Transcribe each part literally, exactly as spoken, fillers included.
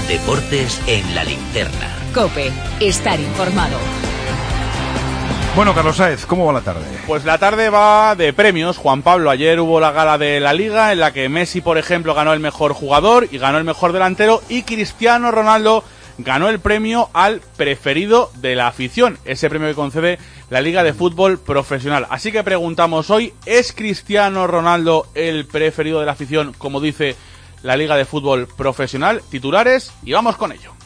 Deportes en la linterna. COPE, estar informado. Bueno, Carlos Sáez, ¿cómo va la tarde? Pues la tarde va de premios, Juan Pablo. Ayer hubo la gala de la Liga en la que Messi, por ejemplo, ganó el mejor jugador y ganó el mejor delantero, y Cristiano Ronaldo ganó el premio al preferido de la afición, ese premio que concede la Liga de Fútbol Profesional. Así que preguntamos hoy, ¿es Cristiano Ronaldo el preferido de la afición, como dice la Liga de Fútbol Profesional? Titulares, y vamos con ello.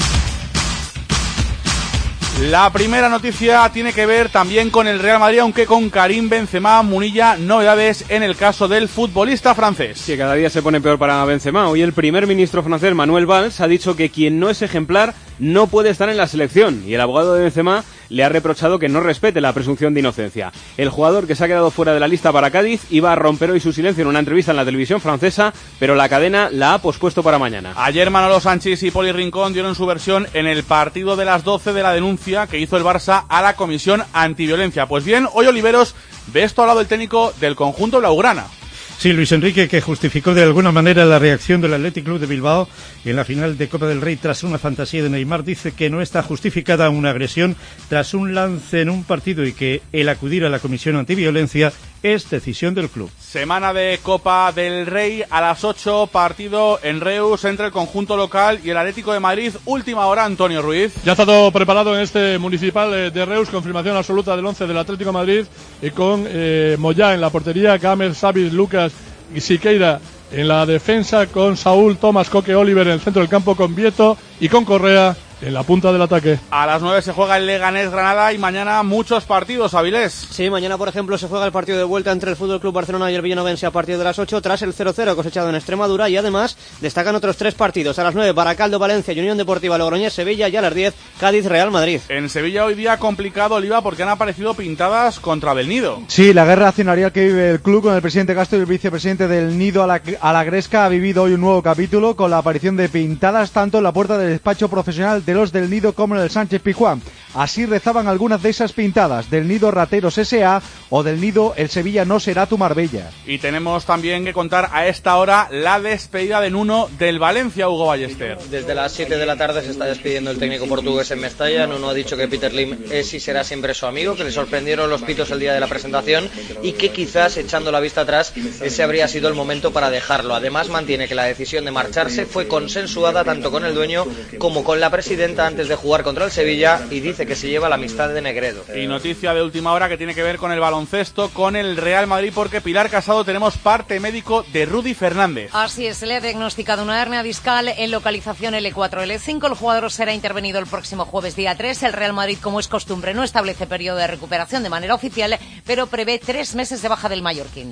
La primera noticia tiene que ver también con el Real Madrid, aunque con Karim Benzema. Munilla, novedades en el caso del futbolista francés. Sí, cada día se pone peor para Benzema. Hoy el primer ministro francés, Manuel Valls, ha dicho que quien no es ejemplar no puede estar en la selección, y el abogado de Benzema le ha reprochado que no respete la presunción de inocencia. El jugador, que se ha quedado fuera de la lista para Cádiz, iba a romper hoy su silencio en una entrevista en la televisión francesa, pero la cadena la ha pospuesto para mañana. Ayer Manolo Sanchís y Poli Rincón dieron su versión en el partido de las doce de la denuncia que hizo el Barça a la Comisión Antiviolencia. Pues bien, hoy Oliveros ve esto al lado del técnico del conjunto blaugrana. Sí, Luis Enrique, que justificó de alguna manera la reacción del Athletic Club de Bilbao en la final de Copa del Rey tras una fantasía de Neymar, dice que no está justificada una agresión tras un lance en un partido y que el acudir a la Comisión Antiviolencia es decisión del club. Semana de Copa del Rey a las ocho, partido en Reus entre el conjunto local y el Atlético de Madrid. Última hora, Antonio Ruiz. Ya está todo preparado en este municipal de Reus, confirmación absoluta del once del Atlético de Madrid, y con eh, Moyá en la portería, Gamer, Savic, Lucas y Siqueira en la defensa, con Saúl, Tomás, Coque, Oliver en el centro del campo, con Vieto y con Correa en la punta del ataque. A las nueve se juega el Leganés-Granada y mañana muchos partidos, Avilés. Sí, mañana por ejemplo se juega el partido de vuelta entre el F C Barcelona y el Villanovense a partir de las ocho, tras el cero cero cosechado en Extremadura, y además destacan otros tres partidos. A las nueve, Baracaldo-Valencia y Unión Deportiva Logroñés-Sevilla, y a las diez, Cádiz-Real Madrid. En Sevilla hoy día complicado, Oliva, porque han aparecido pintadas contra Del Nido. Sí, la guerra accionarial que vive el club con el presidente Castro y el vicepresidente del Nido a la, a la Gresca ha vivido hoy un nuevo capítulo con la aparición de pintadas tanto en la puerta del despacho profesional de los Del Nido como en el Sánchez Pizjuán. Así rezaban algunas de esas pintadas: Del Nido Rateros S A o Del Nido el Sevilla no será tu Marbella. Y tenemos también que contar a esta hora la despedida de Nuno del Valencia, Hugo Ballester. Desde las siete de la tarde se está despidiendo el técnico portugués en Mestalla. Nuno ha dicho que Peter Lim es y será siempre su amigo, que le sorprendieron los pitos el día de la presentación y que quizás, echando la vista atrás, ese habría sido el momento para dejarlo. Además mantiene que la decisión de marcharse fue consensuada tanto con el dueño como con la presidenta antes de jugar contra el Sevilla, y dice que se lleva la amistad de Negredo. Y noticia de última hora que tiene que ver con el baloncesto, con el Real Madrid, porque Pilar Casado, tenemos parte médico de Rudy Fernández. Así es, le ha diagnosticado una hernia discal en localización L cuatro L cinco. El jugador será intervenido el próximo jueves día tres. El Real Madrid, como es costumbre, no establece periodo de recuperación de manera oficial, pero prevé tres meses de baja del mallorquín.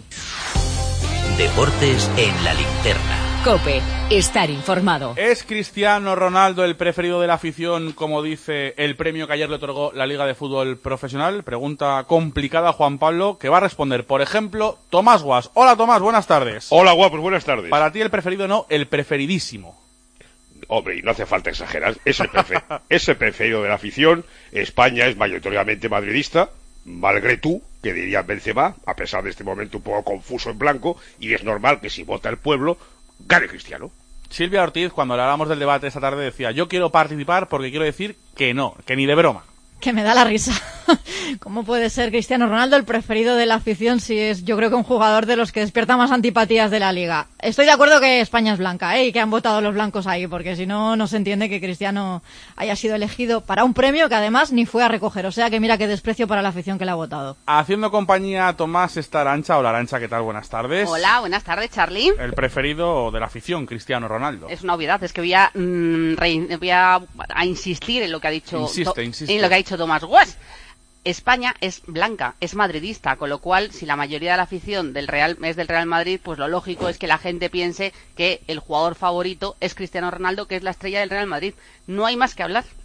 Deportes en la linterna. COPE, estar informado. ¿Es Cristiano Ronaldo el preferido de la afición, como dice el premio que ayer le otorgó la Liga de Fútbol Profesional? Pregunta complicada, Juan Pablo, que va a responder, por ejemplo, Tomás Guas. Hola, Tomás, buenas tardes. Hola, guapos, buenas tardes. Para ti el preferido no, el preferidísimo. Hombre, y no hace falta exagerar, es el, prefer- es el preferido de la afición. España es mayoritariamente madridista, malgré tú, que diría Benzema, a pesar de este momento un poco confuso en blanco, y es normal que si vota el pueblo, gane Cristiano. Silvia Ortiz, cuando le hablamos del debate esta tarde, decía: yo quiero participar porque quiero decir que no, que ni de broma. Que me da la risa. ¿Cómo puede ser Cristiano Ronaldo el preferido de la afición si es, yo creo, que un jugador de los que despierta más antipatías de la Liga? Estoy de acuerdo que España es blanca, ¿eh? Y que han votado los blancos ahí, porque si no, no se entiende que Cristiano haya sido elegido para un premio que además ni fue a recoger. O sea que mira qué desprecio para la afición que le ha votado. Haciendo compañía a Tomás está Arantxa. Hola, Arantxa, ¿qué tal? Buenas tardes. Hola, buenas tardes, Charlie. El preferido de la afición, Cristiano Ronaldo. Es una obviedad, es que voy a, mmm, re, voy a, a insistir en lo que ha dicho, insiste, to, insiste. en lo que ha dicho Tomás Guas. España es blanca, es madridista, con lo cual, si la mayoría de la afición del Real es del Real Madrid, pues lo lógico es que la gente piense que el jugador favorito es Cristiano Ronaldo, que es la estrella del Real Madrid. No hay más que hablar.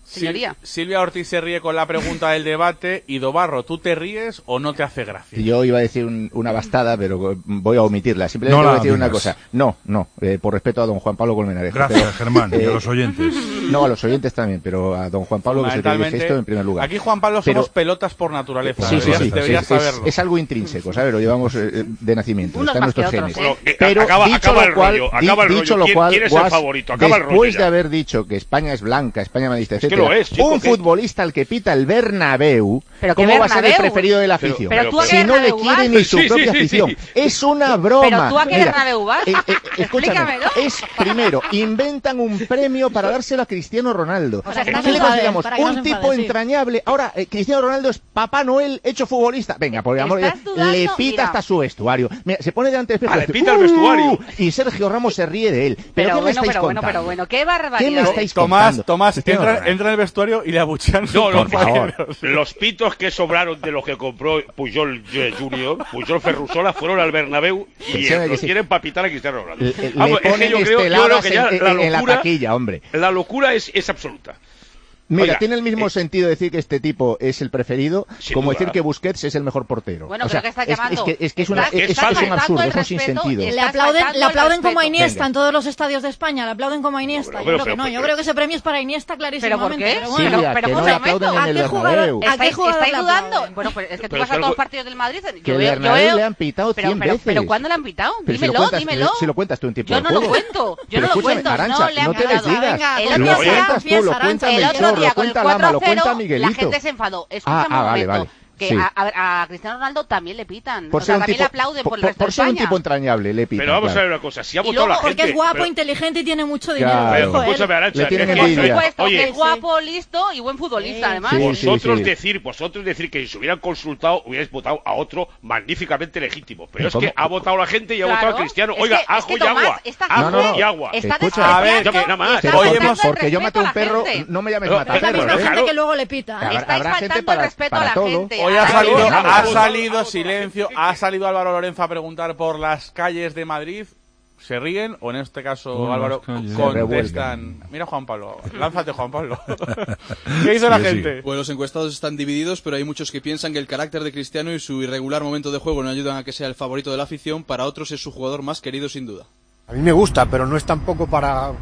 señoría. Sil- Silvia Ortiz se ríe con la pregunta del debate. Y Dobarro, ¿tú te ríes o no te hace gracia? Yo iba a decir un, una bastada, pero voy a omitirla. Simplemente No voy a la decir una digas. cosa. No, no, eh, por respeto a don Juan Pablo Colmenarejo. Gracias, pero, Germán, y eh, a los oyentes. No, a los oyentes también, pero a don Juan Pablo que se te dice esto en primer lugar. Aquí, Juan Pablo, Pero- somos pelotas por naturaleza. Sí, sí, deberías, sí, deberías sí, es, saberlo. es algo intrínseco, ¿sabes? Lo llevamos eh, de nacimiento, Unos está en más que nuestros otros, genes. ¿eh? Eh, Pero acaba- dicho acaba lo el cual, rollo, di- acaba el dicho rollo. lo ¿Quién- cual, quién es el Guas, favorito? Acaba el rollo después ya. de haber dicho que España es blanca, España madridista, Es que etcétera, lo es, chico, un que- futbolista al que pita el Bernabéu, Pero ¿qué ¿cómo va a ser el Bernabéu? preferido de la Pero- afición? pero tú a si qué no le Bernabéu quiere vas. ni su Sí, sí, propia sí, afición. sí. Es una broma. Pero tú a qué Mira, Bernabéu vas. eh, eh, escúchame, Explícamelo. es primero, inventan un premio para dárselo a Cristiano Ronaldo. O sea, que ¿Qué no se le enfade, consideramos? para que no Un se tipo enfade, sí. entrañable. Ahora, eh, Cristiano Ronaldo es Papá Noel hecho futbolista. Venga, por el amor de ¿Estás Dios, dudando? le pita Mira. hasta su vestuario. Mira, se pone delante del espejo Ah, y le dice, pita el "Uh", vestuario. y Sergio Ramos se ríe de él. ¿Pero, Pero qué me bueno, estáis pero bueno, contando? pero bueno, qué ¿Qué me barbaridad. estáis Tomás, contando? Tomás, Cristiano entra, Ronaldo. entra en el vestuario y le abuchean sus No, los, Por favor. compañeros. los pitos que sobraron de los que compró Puyol eh, Junior, Puyol Ferrusola, fueron al Bernabéu y Pensaba eh, que los sí. quieren para pitar a Cristiano Ronaldo. Le, le Vamos, es que ponen yo creo, yo creo esteladas que ya en, la en- en la locura, taquilla, hombre. la locura es, es absoluta. Mira, Oiga, tiene el mismo eh, sentido decir que este tipo es el preferido Sin como duda. decir que Busquets es el mejor portero. Bueno, O pero sea, ¿qué estás es, es llamando? que, es que es, una, Estás- es, estás es un faltando absurdo, el es un respeto, sinsentido. el- Le Estás aplauden, faltando le el aplauden como a respeto. Iniesta Venga. en todos los estadios de España, le aplauden como a Iniesta. No, yo pero- creo que pero- no, yo pero- creo que ese premio es para Iniesta clarísimamente. ¿Pero por qué? Pero bueno, Silvia, pero que un no le momento, aplauden ¿a en el qué jugador- Bernabéu. a qué ¿Estáis, jugador estáis le dudando? aplauden? Bueno, pues es que tú Pero vas es a que todos los algo- partidos del Madrid. Yo Que el veo, yo Bernabéu veo- le han pitado pero, cien pero, veces. pero ¿cuándo le han pitado? Pero si lo dímelo, cuentas- dímelo. si lo cuentas tú en tiempo Yo de no lo juego. cuento, yo Pero no lo escúchame, cuento, Arantxa, no le han no te pitado. desdigas. Venga, El Lo otro día- cuentas tú, lo Arantxa, cuenta El Melchor, otro lo día con el cuenta Lama, lo cuatro cero cuenta la Miguelito. gente se enfadó. Escúchame Ah, un ah, vale, momento. vale. Que Sí. a, a- a Cristiano Ronaldo también le pitan. Por o ser sea, un también tipo, le aplauden por, por, el resto por de ser un España. tipo entrañable, le pitan. Pero vamos claro. a ver una cosa, si ha Y votado luego, la gente... Porque es guapo, pero- inteligente y tiene mucho Claro. dinero. pero Ojo, él. escúchame, Arantxa, Le tienen es que- Por envidia. supuesto, Oye, que es guapo, listo y buen futbolista, Sí. además. Sí, sí, Vosotros sí. decir, vosotros decir que si se hubieran consultado hubierais votado a otro magníficamente legítimo. Pero es ¿Cómo? que ha votado la gente y ha Claro. votado a Cristiano. Es Oiga, que- es ajo que y Tomás, agua. esta Ajo gente- No, no, y agua. Está Escucha, a ver, despreciando que nada más. y está Oye, faltando el porque yo maté respeto a un la perro, gente. no me llames No, Es la mataperro, misma ¿eh? gente claro. que luego le pita. Habrá- Estáis habrá gente faltando para- el respeto para a la todo. gente. Hoy a ha la salido, gente. Vamos, ha vamos, salido vamos, silencio, ha salido Álvaro Lorenzo a preguntar por las calles de Madrid. ¿Se ríen o en este caso, Por Álvaro, las calles. Se contestan? Mira Juan Pablo, lánzate Juan Pablo. ¿Qué dice la Sí, sí. gente? Pues los encuestados están divididos, pero hay muchos que piensan que el carácter de Cristiano y su irregular momento de juego no ayudan a que sea el favorito de la afición. Para otros es su jugador más querido sin duda. A mí me gusta, pero no es tampoco para